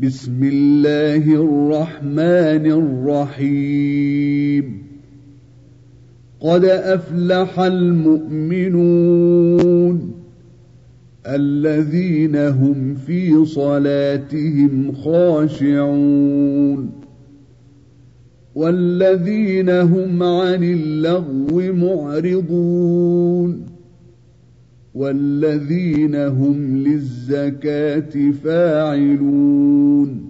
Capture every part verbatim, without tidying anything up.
بسم الله الرحمن الرحيم قد أفلح المؤمنون الذين هم في صلاتهم خاشعون والذين هم عن اللغو معرضون والذين هم للزكاة فاعلون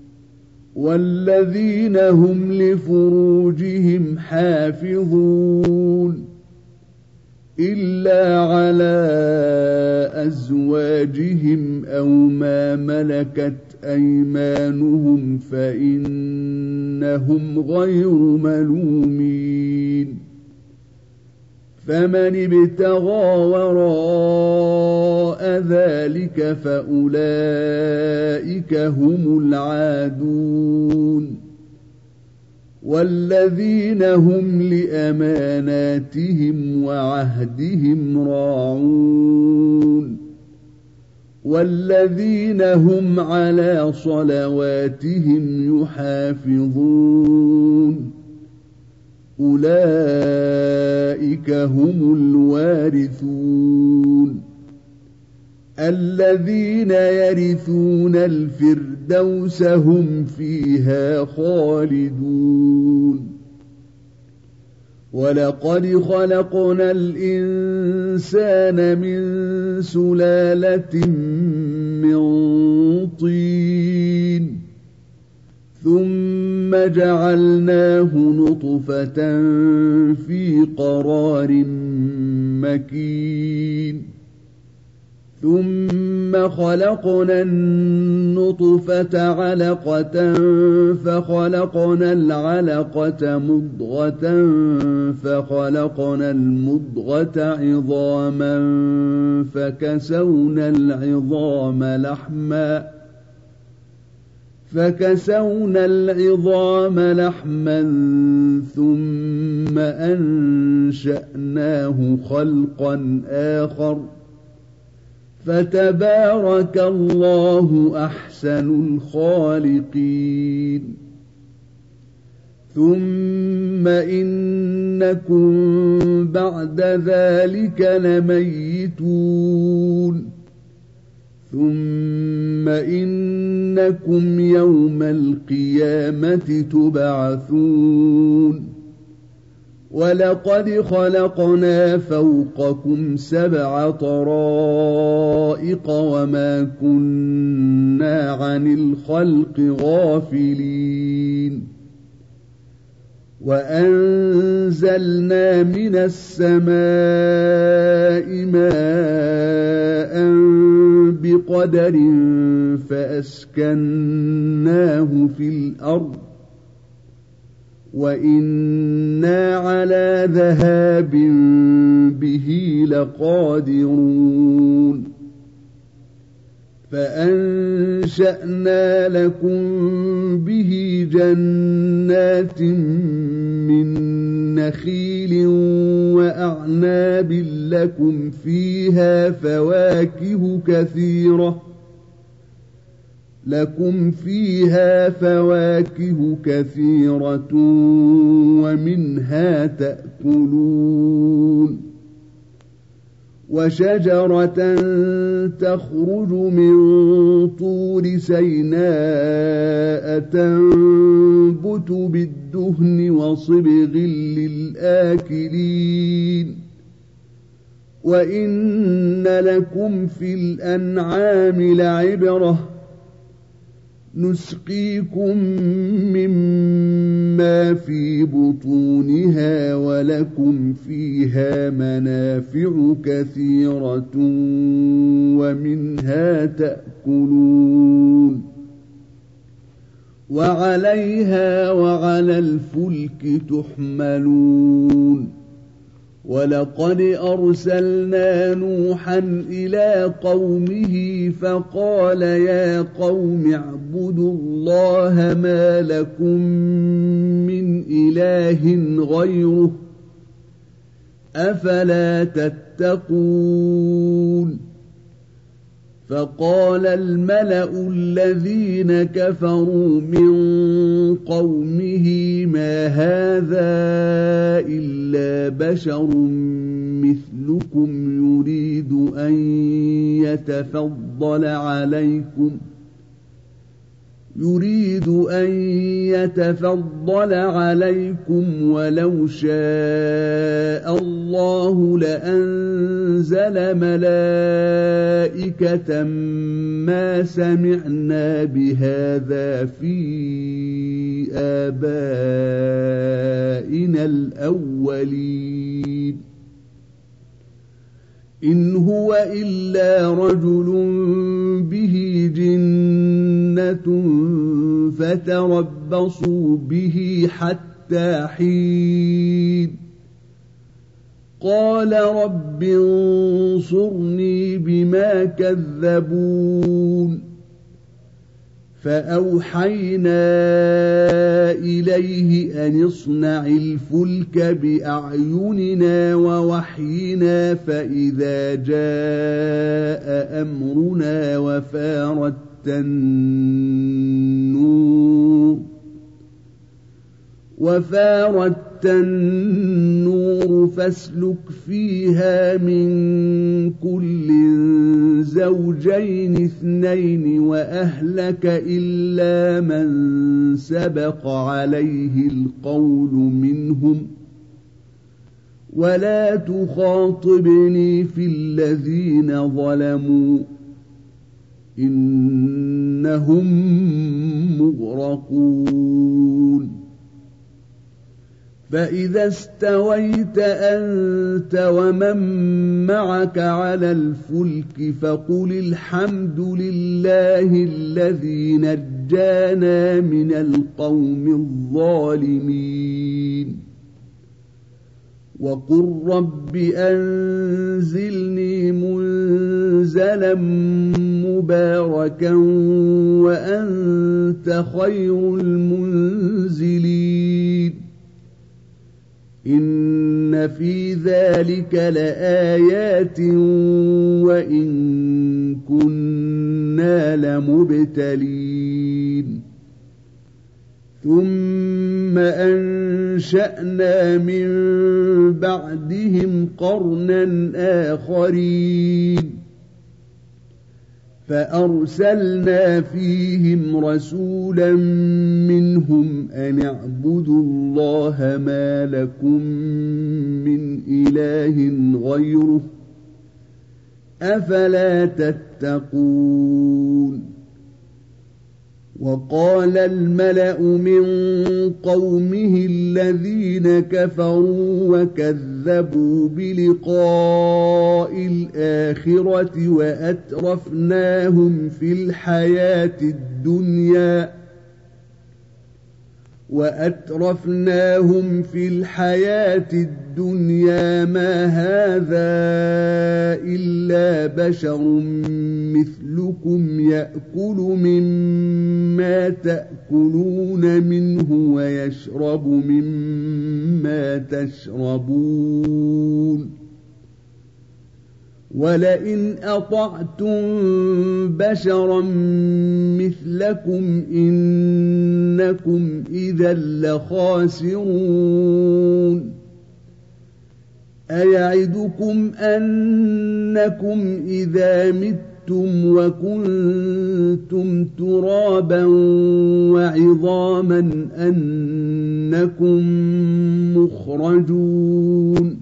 والذين هم لفروجهم حافظون إلا على أزواجهم أو ما ملكت أيمانهم فإنهم غير ملومين فمن ابتغى وراء ذلك فأولئك هم العادون والذين هم لأماناتهم وعهدهم راعون والذين هم على صلواتهم يحافظون أولئك هم الوارثون الذين يرثون الفردوس هم فيها خالدون ولقد خلقنا الإنسان من سلالة من طين ثم جعلناه نطفة في قرار مكين ثم خلقنا النطفة علقة فخلقنا العلقة مضغة فخلقنا المضغة عظاما فكسونا العظام لحما فكسونا العظام لحما ثم أنشأناه خلقا آخر فتبارك الله أحسن الخالقين ثم إنكم بعد ذلك لميتون ثم إنكم يوم القيامة تبعثون ولقد خلقنا فوقكم سبع طرائق وما كنا عن الخلق غافلين وأنزلنا من السماء ماء بقدر فأسكناه في الأرض وإنا على ذهاب به لقادرون فأنشأنا لكم به جنات من نخيل وأعناب لكم فيها فواكه كثيرة لكم فيها فواكه كثيرة ومنها تأكلون وشجرة تخرج من طور سيناء تنبت بالدهن وصبغ للآكلين وإن لكم في الأنعام لعبرة نسقيكم مما في بطونها ولكم فيها منافع كثيرة ومنها تأكلون وعليها وعلى الفلك تحملون ولقد أرسلنا نوحا إلى قومه فقال يا قوم اعبدوا الله ما لكم من إله غيره أفلا تتقون فقال الملأ الذين كفروا من قومه ما هذا إلا بشر مثلكم يريد أن يتفضل عليكم يريد أن يتفضل عليكم ولو شاء الله لأنزل ملائكة ما سمعنا بهذا في آبائنا الأولين إن هو إلا رجل به جنة فتربصوا به حتى حين قال رب انصرني بما كذبون فأوحينا إليه أن اصنع الفلك بأعيننا ووحينا فإذا جاء أمرنا وفارت النور وفارت النور فاسلك فيها من كل زوجين اثنين وأهلك إلا من سبق عليه القول منهم ولا تخاطبني في الذين ظلموا إنهم مغرقون فإذا استويت أنت ومن معك على الفلك فقل الحمد لله الذي نجانا من القوم الظالمين وقل رب أنزلني منزلا مباركا وأنت خير المنزلين إن في ذلك لآيات وإن كنا لمبتلين ثم أنشأنا من بعدهم قرنا آخرين فأرسلنا فيهم رسولا منهم أن اعبدوا الله ما لكم من إله غيره أفلا تتقون وقال الملأ من قومه الذين كفروا وكذبوا بلقاء الآخرة وأترفناهم في الحياة الدنيا وأترفناهم في الحياة الدنيا ما هذا إلا بشر مثلكم يأكل مما تأكلون منه ويشرب مما تشربون ولئن أطعتم بشرا مثلكم إنكم إذا لخاسرون أيعدكم أنكم إذا متم وكنتم ترابا وعظاما أنكم مخرجون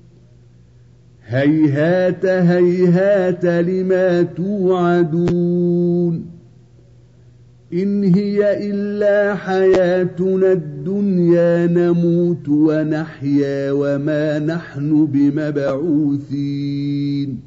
هيهات هيهات لما توعدون إن هي إلا حياتنا الدنيا نموت ونحيا وما نحن بمبعوثين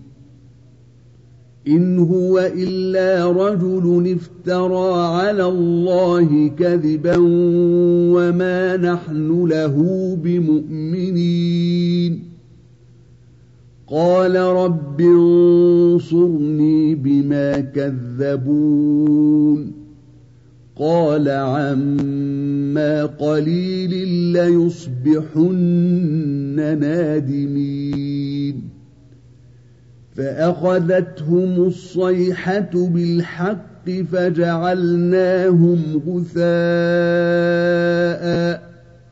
إن هو إلا رجل افترى على الله كذبا وما نحن له بمؤمنين قال رب انصرني بما كذبون قال عما قليل ليصبحن نادمين فأخذتهم الصيحة بالحق فجعلناهم غثاء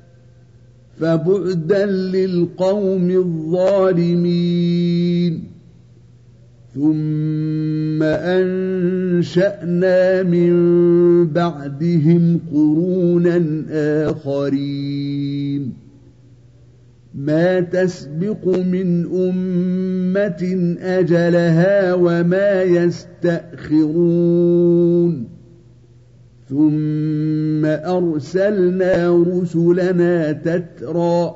فبعدا للقوم الظالمين ثم أنشأنا من بعدهم قرونا آخرين ما تسبق من أمة أجلها وما يستأخرون ثم أرسلنا رسلنا تترى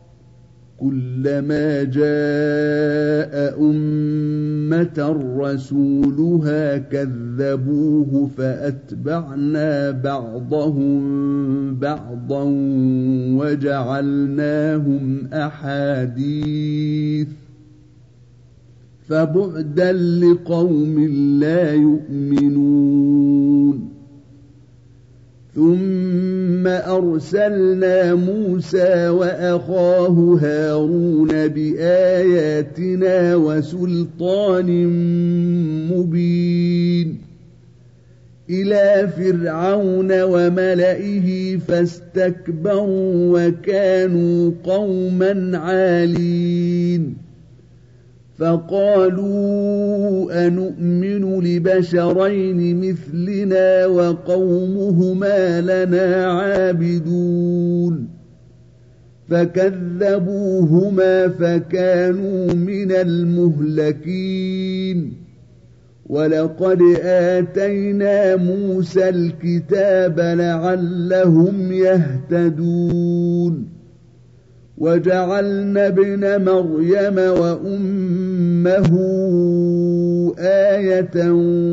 كلما جاء أمة رسولها كذبوه فأتبعنا بعضهم بعضا وجعلناهم أحاديث فبعدا لقوم لا يؤمنون ثم أرسلنا موسى وأخاه هارون بآياتنا وسلطان مبين إلى فرعون وملئه فاستكبروا وكانوا قوما عالين فقالوا أنؤمن لبشرين مثلنا وقومهما لنا عابدون فكذبوهما فكانوا من المهلكين ولقد آتينا موسى الكتاب لعلهم يهتدون وجعلنا ابن مريم وأمه آية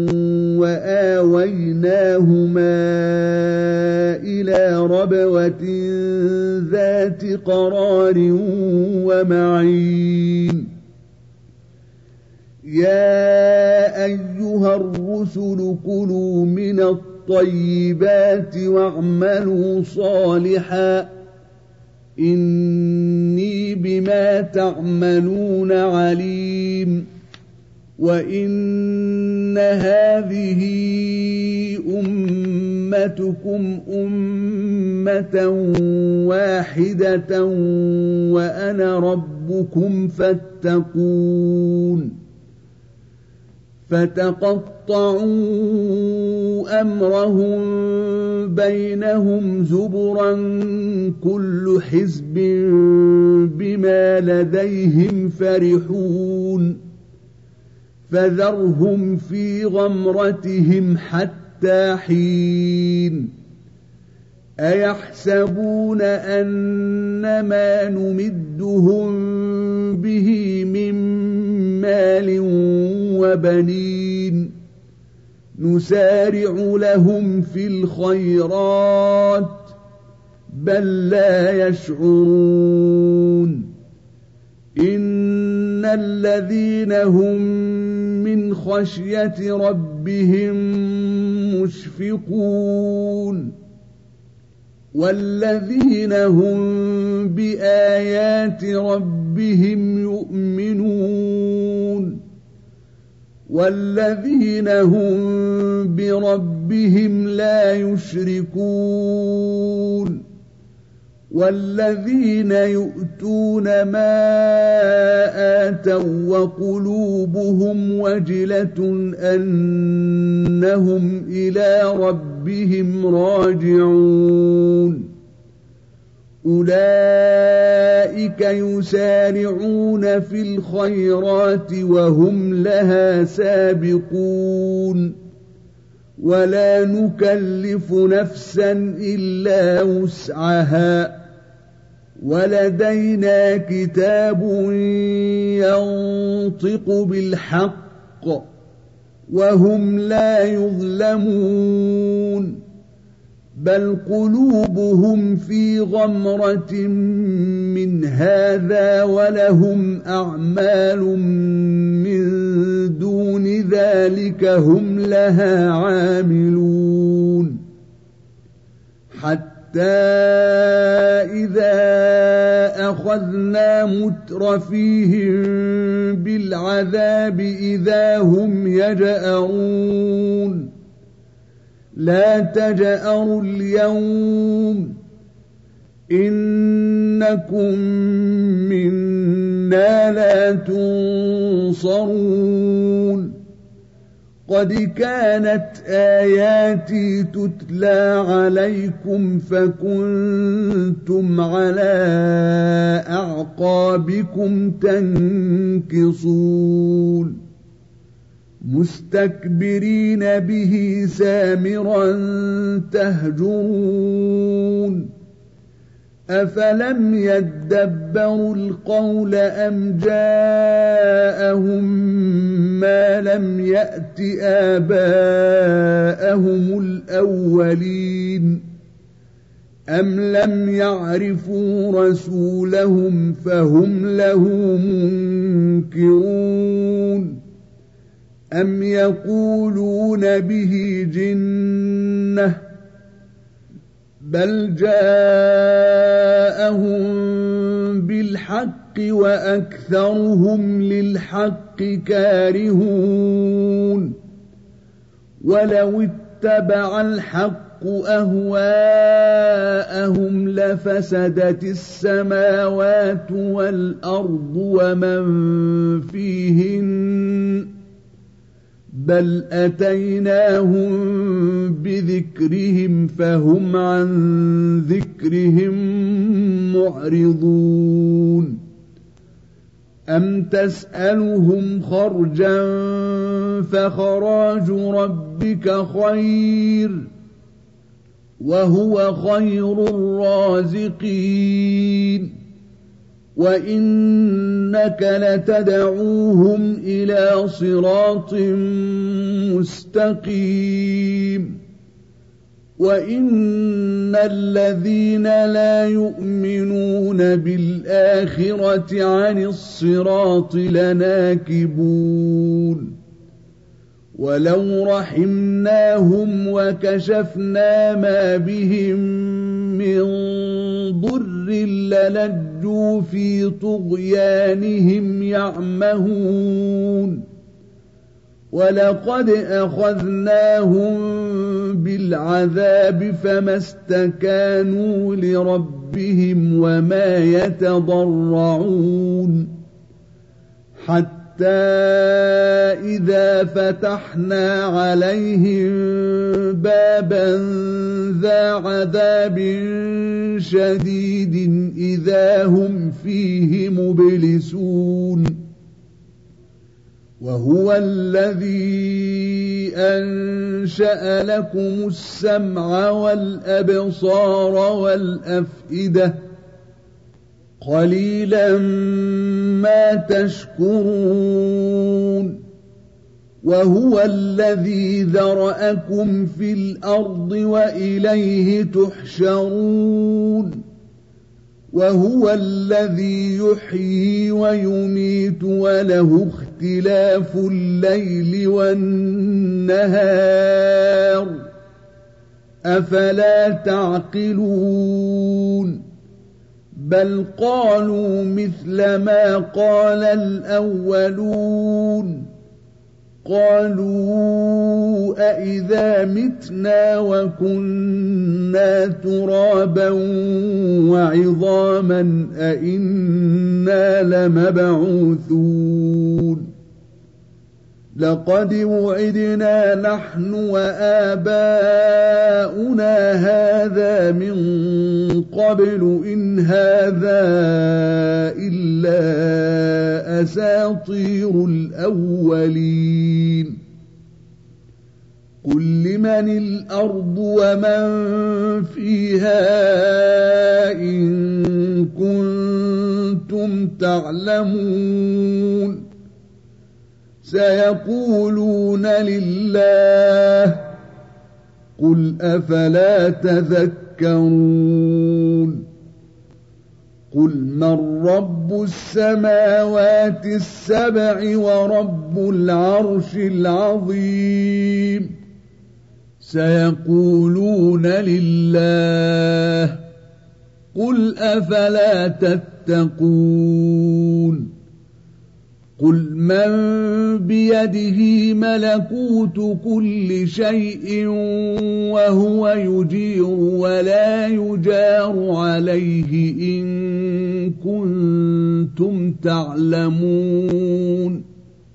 وآويناهما إلى ربوة ذات قرار ومعين يا أيها الرسل كلوا من الطيبات واعملوا صالحا إني بما تعملون عليم وإن هذه أمتكم أمة واحدة وأنا ربكم فاتقون فتقطعوا أمرهم بينهم زبرا كل حزب بما لديهم فرحون فذرهم في غمرتهم حتى حين أيحسبون أنما نمدهم به من مال وبنين نسارع لهم في الخيرات بل لا يشعرون إن الذين هم من خشية ربهم مشفقون والذين هم بآيات ربهم يؤمنون والذين هم بربهم لا يشركون والذين يؤتون ما آتوا وقلوبهم وجلة أنهم إلى ربهم راجعون أولئك يسارعون في الخيرات وهم لها سابقون ولا نكلف نفسا إلا وسعها ولدينا كتاب ينطق بالحق وهم لا يظلمون بل قلوبهم في غمرة من هذا ولهم أعمال من دون ذلك هم لها عاملون حتى إذا أخذ أخذنا مترفيهم بالعذاب إذا هم يجأرون لا تجأروا اليوم إنكم منا لا تنصرون قد كانت آياتي تتلى عليكم فكنتم على أعقابكم تنكصون مستكبرين به سامرا تهجرون أفلم يدبروا القول أم جاءهم ما لم يأت آباءهم الأولين أم لم يعرفوا رسولهم فهم له منكرون أم يقولون به جنة بل جاءهم بالحق وأكثرهم للحق كارهون ولو اتبع الحق أهواءهم لفسدت السماوات والأرض ومن فيهن بل أتيناهم بذكرهم فهم عن ذكرهم معرضون أم تسألهم خرجا فخراج ربك خير وهو خير الرازقين وإنك لتدعوهم إلى صراط مستقيم وإن الذين لا يؤمنون بالآخرة عن الصراط لناكبون ولو رحمناهم وكشفنا ما بهم من ضر للجوا في طغيانهم يعمهون ولقد أخذناهم بالعذاب فما استكانوا لربهم وما يتضرعون حتى حتى إذا فتحنا عليهم بابا ذا عذاب شديد إذا هم فيه مبلسون وهو الذي أنشأ لكم السمع والأبصار والأفئدة قليلا ما تشكرون وهو الذي ذرأكم في الأرض وإليه تحشرون وهو الذي يحيي ويميت وله اختلاف الليل والنهار أفلا تعقلون بل قالوا مثل ما قال الأولون قالوا أئذا متنا وكنا ترابا وعظاما أئنا لمبعوثون لقد وعدنا نحن وآباؤنا هذا من قبل إن هذا إلا أساطير الأولين قل لمن الأرض ومن فيها إن كنتم تعلمون سيقولون لله قل أفلا تذكرون قل من رب السماوات السبع ورب العرش العظيم سيقولون لله قل أفلا تتقون تتقون قل من بيده ملكوت كل شيء وهو يجير ولا يجار عليه إن كنتم تعلمون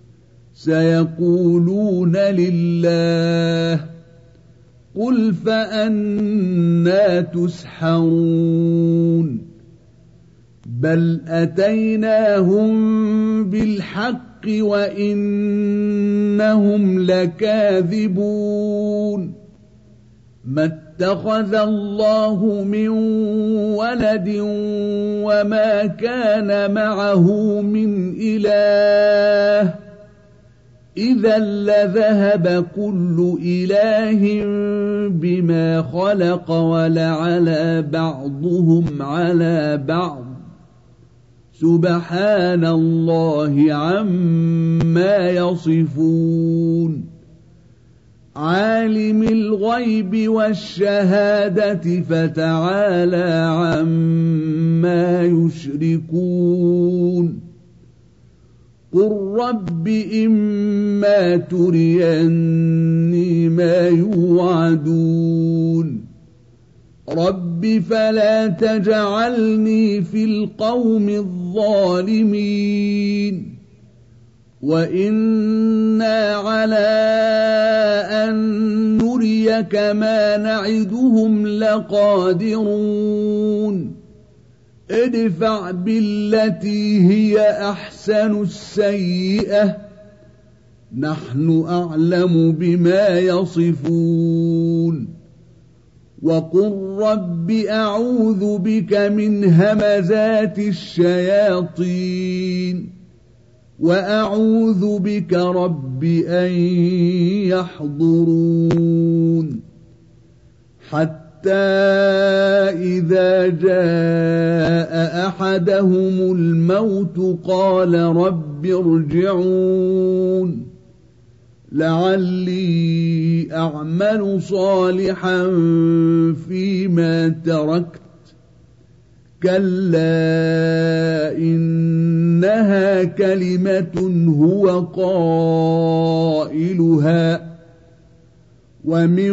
سيقولون لله قل فأنى تسحرون بل أتيناهم بالحق وإنهم لكاذبون ما اتخذ الله من ولد وما كان معه من إله إذا لذهب كل إله بما خلق ولعلى بعضهم على بعض سبحان الله عما يصفون عالم الغيب والشهادة فتعالى عما يشركون قل رب إما تريني ما يوعدون رب فلا تجعلني في القوم الظالمين وإنا على أن نريك ما نعدهم لقادرون ادفع بالتي هي أحسن السيئة نحن أعلم بما يصفون وقل رب أعوذ بك من همزات الشياطين وأعوذ بك رب أن يحضرون حتى إذا جاء أحدهم الموت قال رب ارجعون لعلي أعمل صالحا فيما تركت كلا إنها كلمة هو قائلها ومن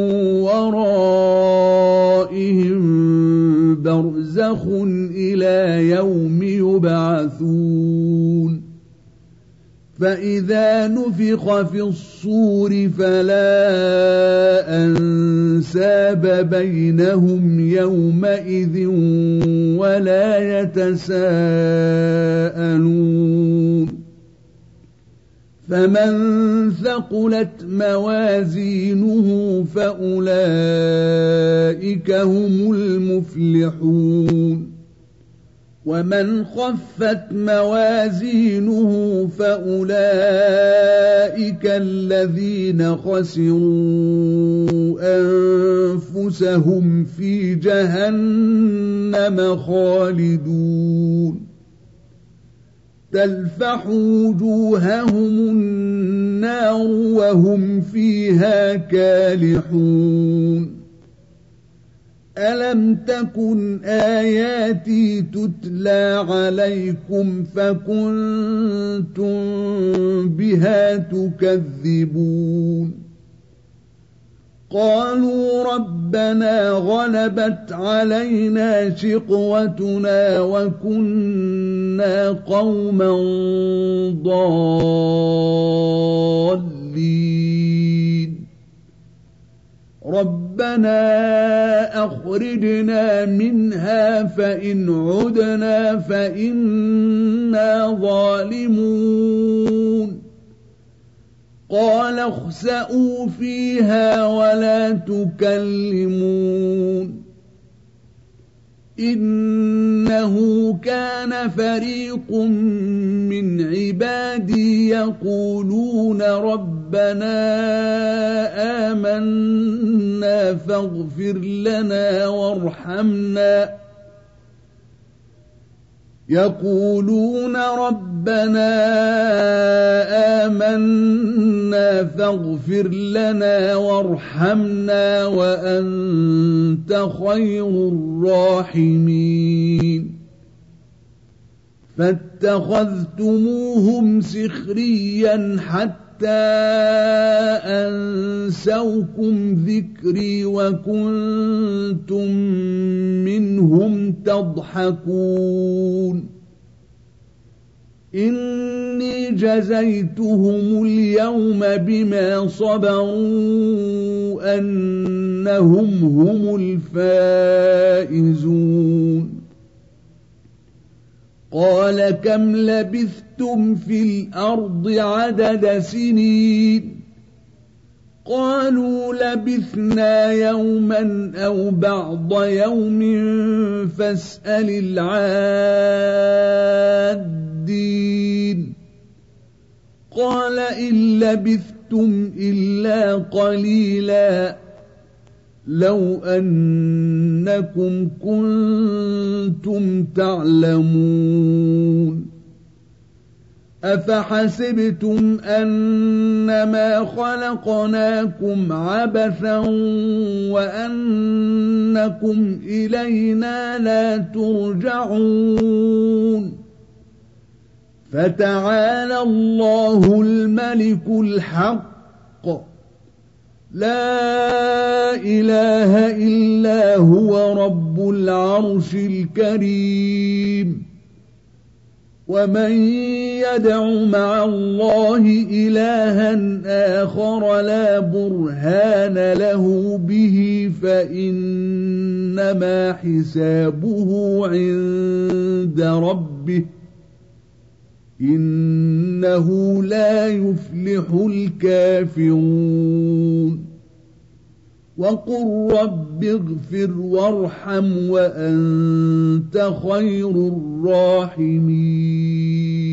ورائهم برزخ إلى يوم يبعثون فإذا نفخ في الصور فلا أنساب بينهم يومئذ ولا يتساءلون فمن ثقلت موازينه فأولئك هم المفلحون ومن خفت موازينه فأولئك الذين خسروا أنفسهم في جهنم خالدون تلفح وجوههم النار وهم فيها كالحون ألم تكن آياتي تتلى عليكم فكنتم بها تكذبون قالوا ربنا غلبت علينا شقوتنا وكنا قوما ضالين ربنا أخرجنا منها فإن عدنا فإنا ظالمون قال اخسئوا فيها ولا تكلمون إنه كان فريق من عبادي يقولون ربنا آمنا فاغفر لنا وارحمنا يقولون ربنا آمنا فاغفر لنا وارحمنا وأنت خير الراحمين فاتخذتموهم سخريا حتى أنسوكم ذكري وكنتم منهم تضحكون إني جزيتهم اليوم بما صبروا أنهم هم الفائزون قال كم لبثتم في الأرض عدد سنين قالوا لبثنا يوما أو بعض يوم فاسأل العادين قال إن لبثتم إلا قليلا لو أنكم كنتم تعلمون أفحسبتم أنما خلقناكم عبثا وأنكم إلينا لا ترجعون فتعالى الله الملك الحق لا إله إلا هو رب العرش الكريم ومن يدع مع الله إلها آخر لا برهان له به فإنما حسابه عند ربه إنه لا يفلح الكافرون وقل رب اغفر وارحم وأنت خير الراحمين